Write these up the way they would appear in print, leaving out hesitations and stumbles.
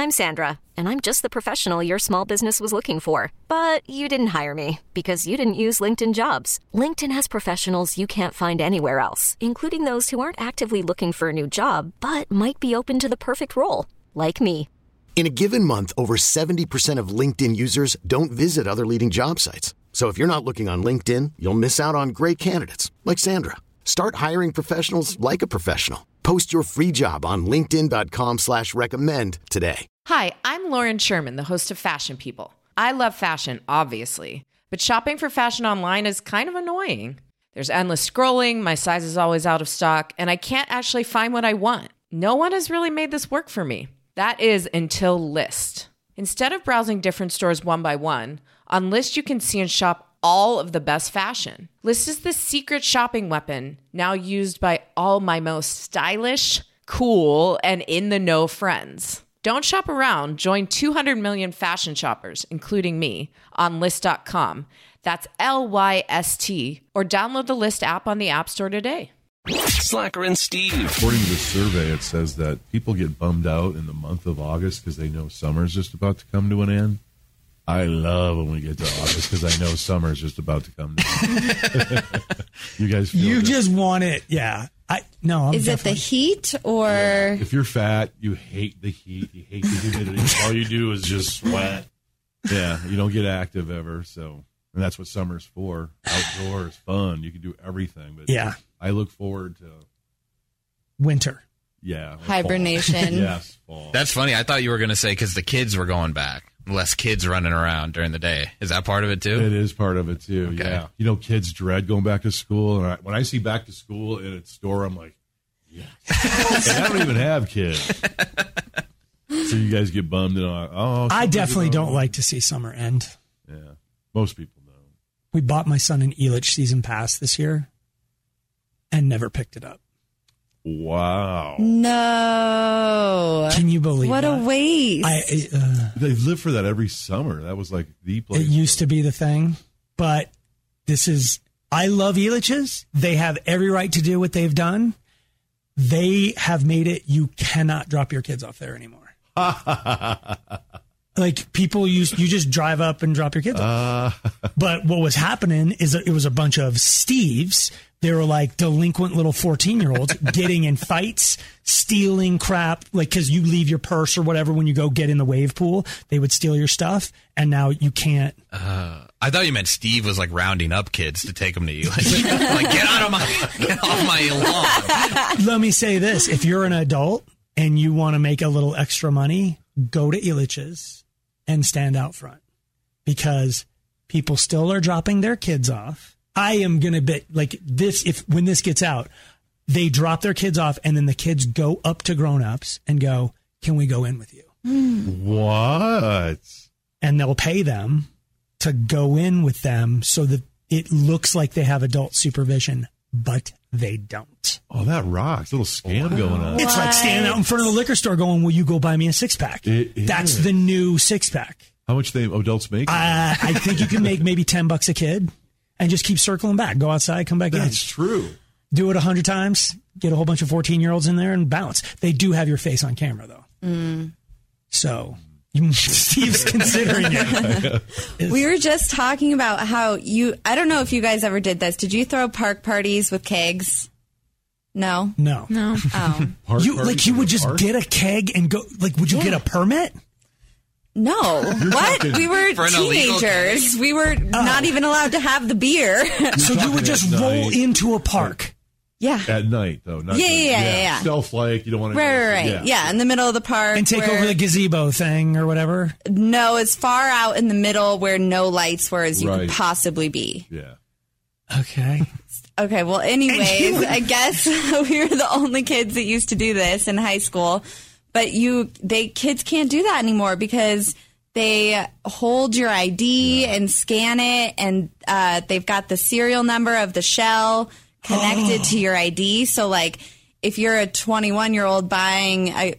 I'm Sandra, and I'm just the professional your small business was looking for. But you didn't hire me because you didn't use LinkedIn Jobs. LinkedIn has professionals you can't find anywhere else, including those who aren't actively looking for a new job, but might be open to the perfect role, like me. In a given month, over 70% of LinkedIn users don't visit other leading job sites. So if you're not looking on LinkedIn, you'll miss out on great candidates like Sandra. Start hiring professionals like a professional. Post your free job on linkedin.com/recommend today. Hi, I'm Lauren Sherman, the host of Fashion People. I love fashion, obviously, but shopping for fashion online is kind of annoying. There's endless scrolling, my size is always out of stock, and I can't actually find what I want. No one has really made this work for me. That is until Lyst. Instead of browsing different stores one by one, on Lyst you can see and shop all of the best fashion. Lyst is the secret shopping weapon now used by all my most stylish, cool, and in-the-know friends. Don't shop around. Join 200 million fashion shoppers, including me, on Lyst.com. That's LYST. Or download the Lyst app on the App Store today. Slacker and Steve. According to the survey, it says that people get bummed out in the month of August because they know summer's just about to come to an end. I love when we get to August because I know summer's just about to come to an end. You guys feel You good? just want it. Yeah. Is it the heat or? Yeah. If you're fat, you hate the heat. You hate the humidity. All you do is just sweat. Yeah. You don't get active ever. So, and that's what summer's for. Outdoors, fun. You can do everything. But Yeah. I look forward to winter. Yeah. Hibernation. Fall. Yes. Fall. That's funny. I thought you were going to say because the kids were going back. Less kids running around during the day. Is that part of it, too? It is part of it, too, Okay. yeah. You know, kids dread going back to school. And when I see back to school in a store, I'm like, yeah. And I don't even have kids. So you guys get bummed. And I definitely don't like to see summer end. Yeah, most people don't. We bought my son an Elitch season pass this year and never picked it up. Wow. No. Can you believe What that? a waste. They live for that every summer. That was like the place. It used to be the thing, but I love Elitch's. They have every right to do what they've done. They have made it, you cannot drop your kids off there anymore. Like people you just drive up and drop your kids off. But what was happening is it was a bunch of Steves. They were like delinquent little 14-year-olds getting in fights, stealing crap, like because you leave your purse or whatever when you go get in the wave pool. They would steal your stuff, and now you can't. I thought you meant Steve was like rounding up kids to take them to you. Like get off my lawn. Let me say this: if you're an adult and you want to make a little extra money, go to Elitch's and stand out front because people still are dropping their kids off. I am going to bet like this, when this gets out, they drop their kids off and then the kids go up to grown-ups and go, can we go in with you? What? And they'll pay them to go in with them so that it looks like they have adult supervision, but they don't. Oh, that rocks. A little scam going on. It's like standing out in front of the liquor store going, will you go buy me a six-pack? That's the new six-pack. How much they adults make? I think you can make maybe $10 a kid and just keep circling back. Go outside, come back in. That's true. Do it 100 times, get a whole bunch of 14-year-olds in there and bounce. They do have your face on camera, though. So Steve's considering it. We were just talking about how I don't know if you guys ever did this. Did you throw park parties with kegs? No. Oh. You would just get a keg and go, like, would you get a permit? No. What? We were teenagers. We were not even allowed to have the beer. So you would just roll into a park. Yeah. At night, though. Not Yeah. Stealth-like. You don't want to. Right. Yeah, in the middle of the park. And take over the gazebo thing or whatever? No, as far out in the middle where no lights were as you could possibly be. Yeah. Okay. Okay, well, anyways, I guess we were the only kids that used to do this in high school. But kids can't do that anymore because they hold your ID and scan it, and they've got the serial number of the shell connected to your ID. So, like, if you're a 21-year-old buying a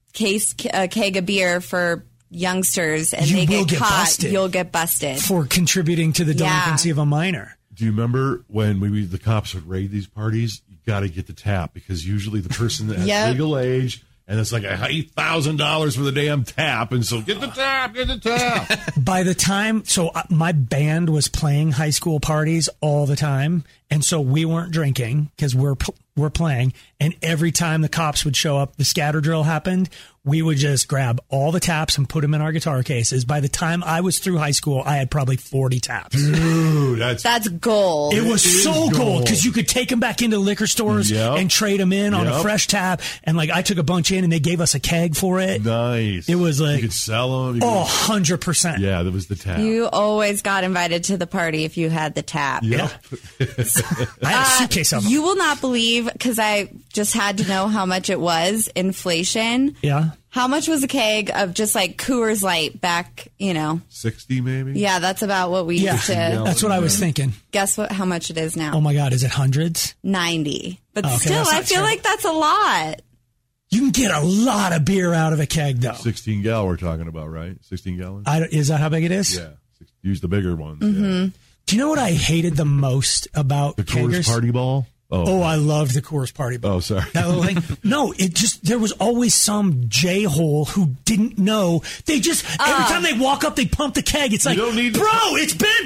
keg of beer for youngsters and they get caught, busted you'll get busted for contributing to the delinquency of a minor. Do you remember when the cops would raid these parties? You got to get the tap because usually the person that has legal age And it's like $8,000 for the damn tap. And so get the tap. By the time, my band was playing high school parties all the time. And so we weren't drinking because we're playing. And every time the cops would show up, the scatter drill happened, we would just grab all the taps and put them in our guitar cases. By the time I was through high school, I had probably 40 taps. Dude, that's gold. It was so gold because you could take them back into liquor stores and trade them in on a fresh tap. And like I took a bunch in and they gave us a keg for it. Nice. It was like, you could sell them. 100%. Yeah, that was the tap. You always got invited to the party if you had the tap. Yep. I had a suitcase of them. You will not believe, because I just had to know how much it was, inflation. Yeah. How much was a keg of just like Coors Light back, 60 maybe? Yeah, that's about what we used to. That's what I was thinking. Guess how much it is now? Oh my God, is it hundreds? 90. But Okay, still, I feel like that's a lot. You can get a lot of beer out of a keg, though. 16 gal we're talking about, right? 16 gallons? Is that how big it is? Yeah. Use the bigger ones. Mm-hmm. Yeah. Do you know what I hated the most about the Coors keggers? Party Ball? Oh, I loved the Coors Party Ball. Oh, sorry. That little thing. No, there was always some J-hole who didn't know. They just, every time they walk up, they pump the keg. It's like, bro, it's been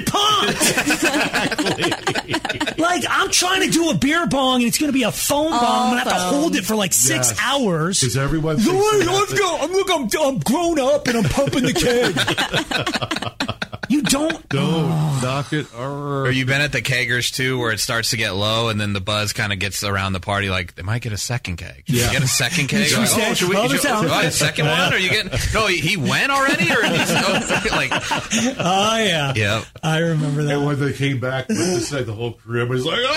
pumped. Like, I'm trying to do a beer bong, and it's going to be a foam bong. I'm going to have to hold it for like 6 hours. Because everyone thinks I'm grown up, and I'm pumping the keg. You don't knock it. Or you've been at the keggers too, where it starts to get low, and then the buzz kind of gets around the party. Like, they might get a second keg. Should we get a second keg? Like, should we? A second one? Are you getting? No, he went already, or he's like? Oh yeah. Yep. I remember that. And when they came back, the whole crib was like,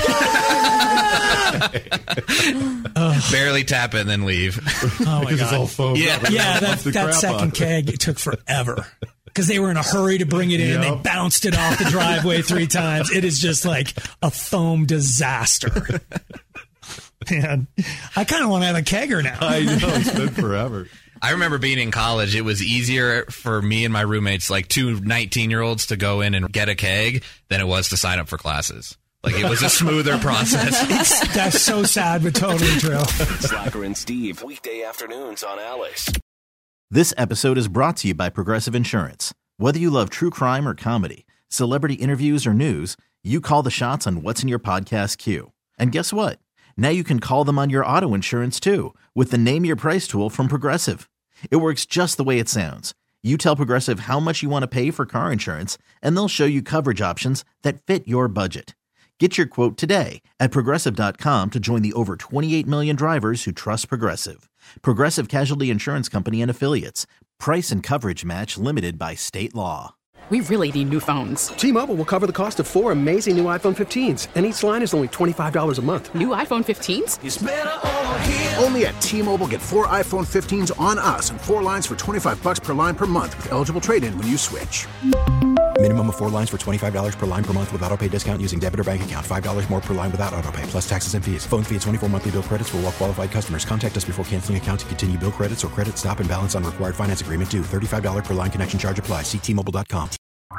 barely tap it and then leave. Oh my because God. it's all foam. Yeah, that second keg, it took forever. Because they were in a hurry to bring it in. They bounced it off the driveway 3 times. It is just like a foam disaster. Man, I kind of want to have a kegger now. I know, it's been forever. I remember being in college. It was easier for me and my roommates, like 2 19-year-olds, to go in and get a keg than it was to sign up for classes. Like, it was a smoother process. That's so sad, but totally true. Slacker and Steve, weekday afternoons on Alice. This episode is brought to you by Progressive Insurance. Whether you love true crime or comedy, celebrity interviews or news, you call the shots on what's in your podcast queue. And guess what? Now you can call them on your auto insurance too, with the Name Your Price tool from Progressive. It works just the way it sounds. You tell Progressive how much you want to pay for car insurance, and they'll show you coverage options that fit your budget. Get your quote today at Progressive.com to join the over 28 million drivers who trust Progressive. Progressive Casualty Insurance Company and Affiliates. Price and coverage match limited by state law. We really need new phones. T-Mobile will cover the cost of 4 amazing new iPhone 15s, and each line is only $25 a month. New iPhone 15s? It's better over here. Only at T-Mobile, get 4 iPhone 15s on us and 4 lines for $25 per line per month with eligible trade-in when you switch. Minimum of 4 lines for $25 per line per month with autopay discount using debit or bank account. $5 more per line without autopay, plus taxes and fees. Phone fee at 24 monthly bill credits for well-qualified customers. Contact us before canceling account to continue bill credits or credit stop and balance on required finance agreement due. $35 per line connection charge applies. See T-Mobile.com.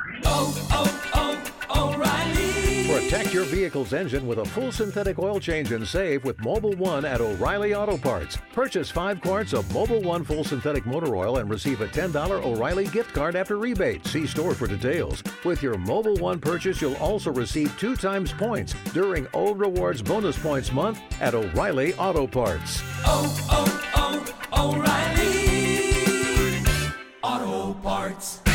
O'Reilly. Protect your vehicle's engine with a full synthetic oil change and save with Mobil 1 at O'Reilly Auto Parts. Purchase 5 quarts of Mobil 1 full synthetic motor oil and receive a $10 O'Reilly gift card after rebate. See store for details. With your Mobil 1 purchase, you'll also receive 2 times points during O Rewards Bonus Points Month at O'Reilly Auto Parts. O'Reilly Auto Parts.